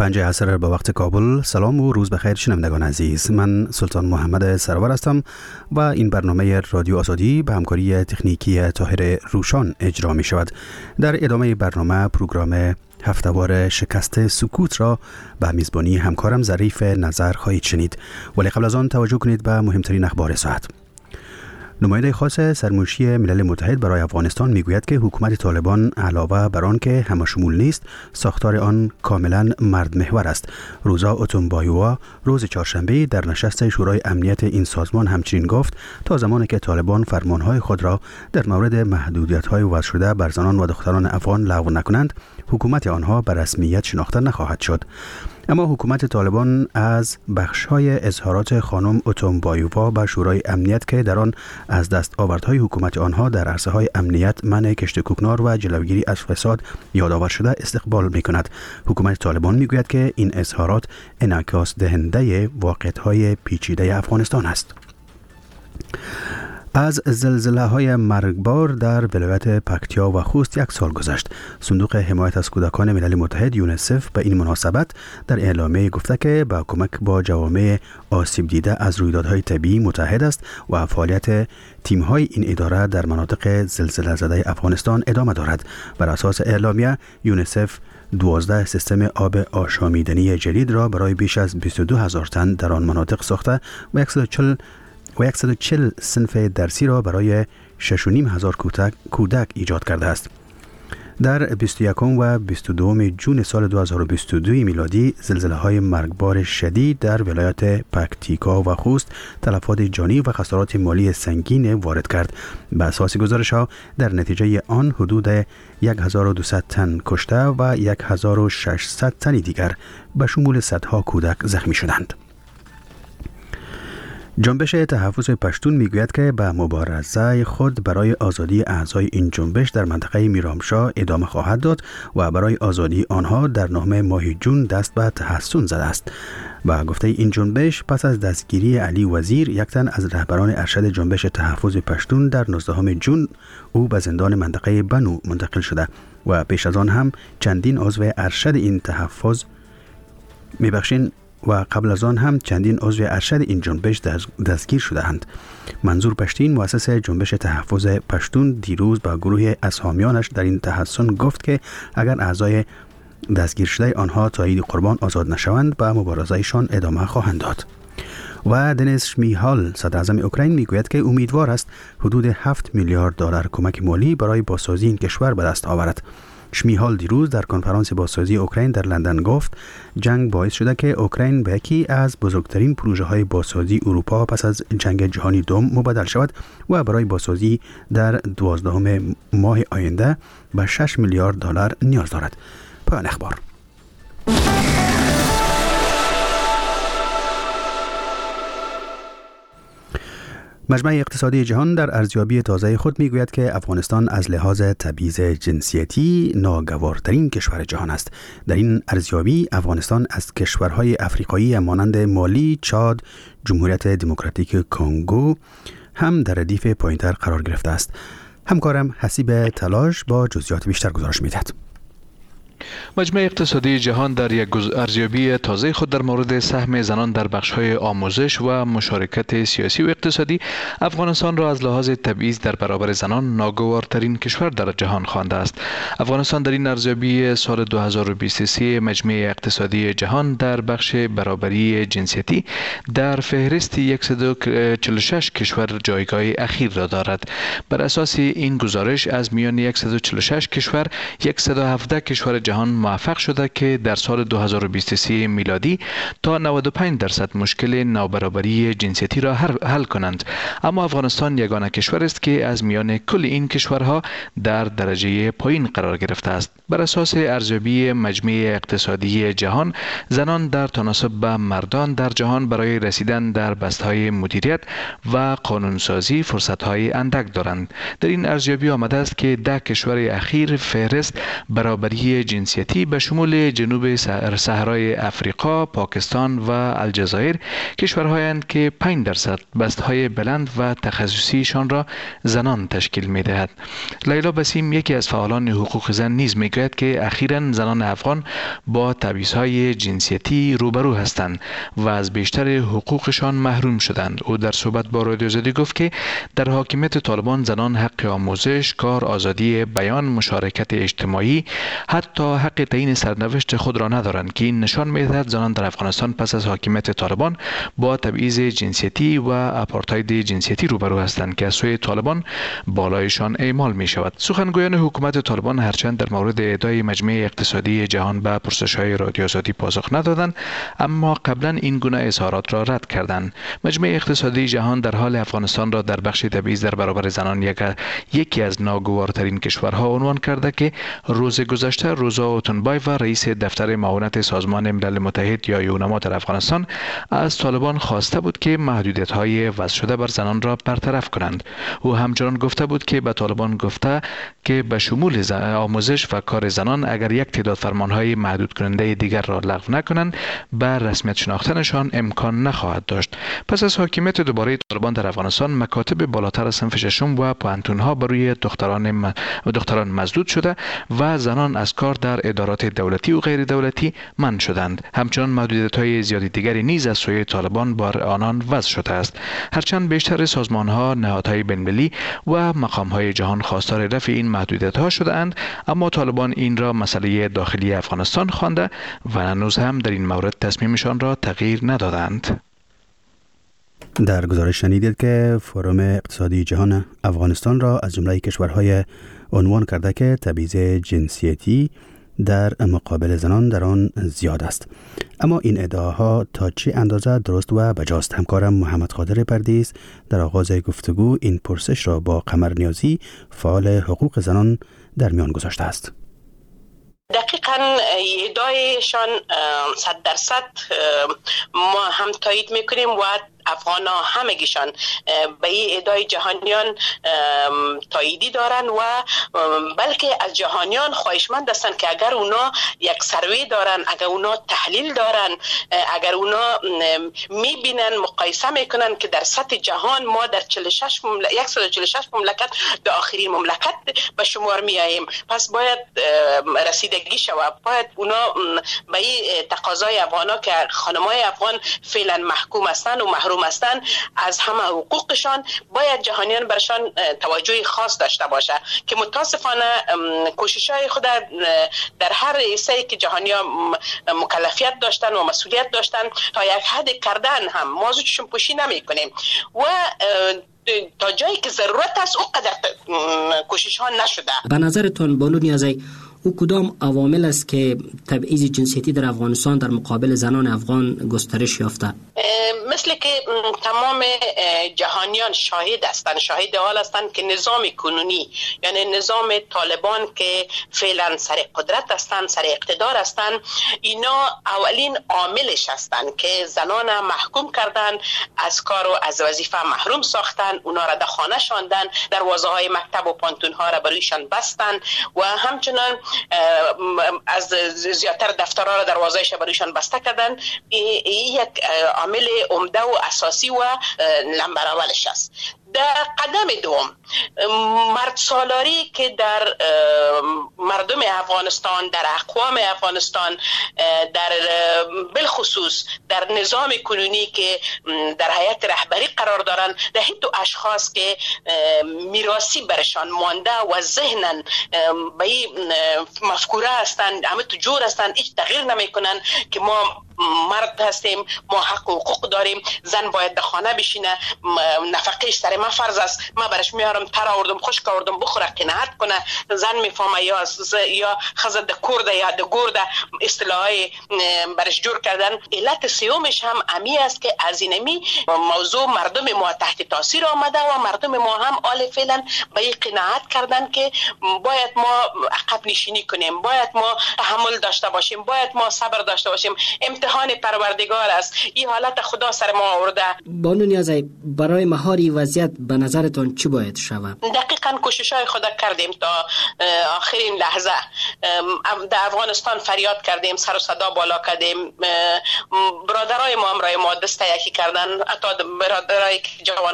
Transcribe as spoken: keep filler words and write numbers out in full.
پنج عصر به وقت کابل. سلام و روز بخیر شنوندگان عزیز. من سلطان محمد سرور هستم و این برنامه رادیو آزادی به همکاری تکنیکی طاهر روشان اجرا می شود. در ادامه برنامه پروگرام هفته‌وار شکست سکوت را به میزبانی همکارم ظریف نظر خواهید شنید، ولی قبل از آن توجه کنید به مهمترین اخبار ساعت. نماینده خاص سرمنشی ملل متحد برای افغانستان میگوید که حکومت طالبان علاوه بر آن که همشمول نیست، ساختار آن کاملا مرد محور است. روزا اوتونبایوا روز چهارشنبه در نشست شورای امنیت این سازمان همچنین گفت تا زمانی که طالبان فرمانهای خود را در مورد محدودیت‌های وضع شده بر زنان و دختران افغان لغو نکنند، حکومت آنها به رسمیت شناخته نخواهد شد. اما حکومت طالبان از بخش‌های اظهارات خانم اوتونبایوا به شورای امنیت که در آن از دست آوردهای حکومت آنها در عرصه‌های امنیت، منع کشت کوکنار و جلوگیری از فساد یادآور شده استقبال می‌کند. حکومت طالبان می‌گوید که این اظهارات انعکاس دهنده واقعیت‌های پیچیده افغانستان است. از زلزله‌های مرگبار در ولایت پکتیا و خوست یک سال گذشت. صندوق حمایت از کودکان ملل متحد یونیسف به این مناسبت در اعلامیه گفته که با کمک با جوامع آسیب دیده از رویدادهای طبیعی متحد است و فعالیت تیم‌های این اداره در مناطق زلزله زده افغانستان ادامه دارد. بر اساس اعلامیه یونیسف دوازده سیستم آب آشامیدنی جدید را برای بیش از بیست و دو هزار تن در آن مناطق ساخته و صد و چهل و صد و چهل صنف درسی را برای شش و نیم هزار کودک, کودک ایجاد کرده است. در بیست و یکم و بیست و دوم ژوئن سال دو هزار و بیست و دو میلادی زلزله‌های مرگبار شدید در ولایت پکتیکا و خوست تلفات جانی و خسارات مالی سنگین وارد کرد. به اساس گزارش‌ها در نتیجه آن حدود هزار و دویست تن کشته و هزار و ششصد تن دیگر به شمول صدها کودک زخمی شدند. جنبش تحفظ پشتون میگوید که به مبارزه خود برای آزادی اعضای این جنبش در منطقه میرامشاه ادامه خواهد داد و برای آزادی آنها در نهم ماه جون دست به تحسن زده است. با گفته این جنبش پس از دستگیری علی وزیر، یک تن از رهبران ارشد جنبش تحفظ پشتون، در نوزدهم ژوئن او به زندان منطقه بنو منتقل شده و پیش از آن هم چندین عضو ارشد این تحفظ میبخشین و قبل از آن هم چندین عضو ارشد این جنبش دستگیر شده‌اند. منظور پشتین، مؤسس جنبش تحفظ پشتون، دیروز با گروه اسامیانش در این تحسن گفت که اگر اعضای دستگیر شده آنها تا عید قربان آزاد نشوند به مبارزه‌شان ادامه خواهند داد. و دنیس شمیهال، صدر اعظم اوکراین، میگوید که امیدوار است حدود هفت میلیارد دلار کمک مالی برای بازسازی این کشور به دست آورد. شمیهال دیروز در کنفرانس بازسازی اوکراین در لندن گفت جنگ باعث شده که اوکراین به یکی از بزرگترین پروژه های بازسازی اروپا پس از جنگ جهانی دوم مبدل شود و برای بازسازی در دوازدهم ماه آینده به شش میلیارد دلار نیاز دارد. پایان اخبار. مجمع اقتصادی جهان در ارزیابی تازه خود میگوید که افغانستان از لحاظ تبعیض جنسیتی ناگوارترین کشور جهان است. در این ارزیابی افغانستان از کشورهای افریقایی مانند مالی، چاد، جمهوریت دموکراتیک کنگو هم در ردیف پایین‌تر قرار گرفته است. همکارم حسیب تلاش با جزئیات بیشتر گزارش می‌دهد. مجمع اقتصادی جهان در یک ارزیابی تازه خود در مورد سهم زنان در بخش‌های آموزش و مشارکت سیاسی و اقتصادی افغانستان را از لحاظ تبعیض در برابر زنان ناگوارترین کشور در جهان خوانده است. افغانستان در این ارزیابی سال دو هزار و بیست و سه مجمع اقتصادی جهان در بخش برابری جنسیتی در فهرست صد و چهل و شش کشور جایگاه اخیر را دارد. بر اساس این گزارش از میان صد و چهل و شش کشور صد و هفده کشور جهان موفق شده که در سال دو هزار و بیست و سه میلادی تا نود و پنج درصد مشکل نابرابری جنسیتی را حل کنند. اما افغانستان یگانه کشور است که از میان کل این کشورها در درجه پایین قرار گرفته است. بر اساس ارزیابی مجمع اقتصادی جهان، زنان در تناسب به مردان در جهان برای رسیدن در بسته‌های مدیریت و قانونسازی فرصت‌های اندک دارند. در این ارزیابی آمده است که ده کشور اخیر فهرست برابری جنسیتی به شمول جنوب صحرای افریقا، پاکستان و الجزایر کشورهایند که پنج درصد بستهای بلند و تخصصیشان را زنان تشکیل می دهد. لیلا بسیم یکی از فعالان حقوق زن نیز می گوید که اخیراً زنان افغان با تبعیض‌های جنسیتی روبرو هستند و از بیشتر حقوقشان محروم شدند. او در صحبت با رادیو آزادی گفت که در حاکمیت طالبان زنان حق آموزش، کار، آزادی بیان، مشارکت اجتماعی، حتی حق تعیین سرنوشت خود را ندارند که این نشان می‌دهد زنان در افغانستان پس از حاکمیت طالبان با تبعیض جنسیتی و آپارتاید جنسیتی روبرو هستند که از سوی طالبان بالایشان اعمال می شود. سخنگویان حکومت طالبان هرچند در مورد ادعای مجمع اقتصادی جهان به پرسش‌های رادیو آزادی پاسخ ندادند، اما قبلا این گونه اظهارات را رد کردند. مجمع اقتصادی جهان در حال افغانستان را در بخش تبعیض در برابر زنان یک یکی از ناگوارترین کشورها عنوان کرده که روز گذشته روزا اوتنبایو رئیس دفتر معاونت سازمان ملل متحد یا یونما در افغانستان از طالبان خواسته بود که محدودیت‌های وضع شده بر زنان را برطرف کنند. او همچنان گفته بود که به طالبان گفته که به شمول آموزش و کار زنان اگر یک تعداد فرمان‌های محدود کننده دیگر را لغو نکنند به رسمیت شناختنشان امکان نخواهد داشت. پس از حاکمیت دوباره طالبان در افغانستان مکاتب بالاتر از صنف ششم و پوهنتون‌ها بر روی دختران و دختران مسدود شده و زنان از کار در ادارات دولتی و غیر دولتی منع شدند. همچنان محدودیت‌های زیادی دیگری نیز از سوی طالبان بر آنان وضع شده است. هرچند بیشتر سازمان‌ها، نهادهای بین‌المللی و مقام‌های جهان خواستار رفع این محدودیت‌ها شده‌اند، اما طالبان این را مسئله داخلی افغانستان خوانده و هنوز هم در این مورد تصمیمشان را تغییر ندادند. در گزارش شنیدید که فروم اقتصادی جهان افغانستان را از جمله کشورهای عنوان کرده که تبعیض جنسیتی در مقابل زنان در آن زیاد است. اما این ادعاها تا چه اندازه درست و بجاست؟ همکارم محمد قادر پردیس در آغاز گفتگو این پرسش را با قمر نیازی فعال حقوق زنان در میان گذاشته است. دقیقاً ادعایشان صد درصد ما هم تایید میکنیم و افغان ها همگیشان به این ادعای جهانیان تاییدی دارن و بلکه از جهانیان خواهشمند هستند که اگر اونا یک سروی دارن، اگر اونا تحلیل دارن، اگر اونا میبینن مقایسه میکنن که در سطح جهان ما در چهل و شش مملکت صد و چهل و شش مملکت به آخرین مملکت به شمار میاییم، پس باید رسیدگی شود. باید اونا به این تقاضای افغان ها که خانمای افغان فعلا محکوم هستند و محروم هستند از همه حقوقشان، باید جهانیان برشان توجه خاص داشته باشه که متاسفانه کوشش‌های خود در هر حیثی که جهانیان مکلفیت داشتن و مسئولیت داشتن تا یک حد کردن هم ما زودشون پوشی نمی‌کنیم و تا جایی که ضرورت است اونقدر کوشش ها نشده. به نظرتون بانو نیازی او کدام عوامل است که تبعیض جنسیتی در افغانستان در مقابل زنان افغان گسترش یافته؟ مثل که تمام جهانیان شاهد هستند، شاهد حال هستند که نظام کنونی یعنی نظام طالبان که فعلا سر قدرت هستند، سر اقتدار هستند، اینا اولین عاملش هستند که زنان محکوم کردن، از کار و از وظیفه محروم ساختن، اونا را در خانه شاندن، دروازه های مکتب و پانتون ها را برویشان بستن و همچنان از زیادتر دفترها را دروازه‌اش برویشان بسته کردن. این یک عامل عمده و اساسی و نمبر اولش است. در قدم دوم مرد سالاری که در مردم افغانستان، در اقوام افغانستان، در بالخصوص در نظام کنونی که در هیئت رهبری قرار دارند، در این دو اشخاص که میراثی برشان مانده و ذهنن به این مفکوره هستند، همه تو جور هستند، هیچ تغییر نمیکنن که ما مرد هستیم، ما حق و حقوق داریم، زن باید در خانه بشینه، نفقهش سر ما فرض است، ما برش میارم تر آوردم خشک آوردم بخوره قناعت کنه، زن میفهمه یا یا خزه د کورده یا د گورده اصطلاحای برش جور کردن. علت سیومش هم امی است که از اینمی موضوع مردم ما تحت تاثیر آمده و مردم ما هم آل فعلا به این قناعت کردن که باید ما عقب نشینی کنیم، باید ما تحمل داشته باشیم، باید ما صبر داشته باشیم. امتحان پروردگار است. این حالت خدا سر ما آورده. بانو نیازی، برای مهاری وضعیت به نظرتان چی باید شود؟ دقیقاً کوشش‌های خود کردیم تا آخرین لحظه. در افغانستان فریاد کردیم، سر و صدا بالا کردیم. برادرای ما هم رای ما دست یکی کردن، حتی برادرای جوان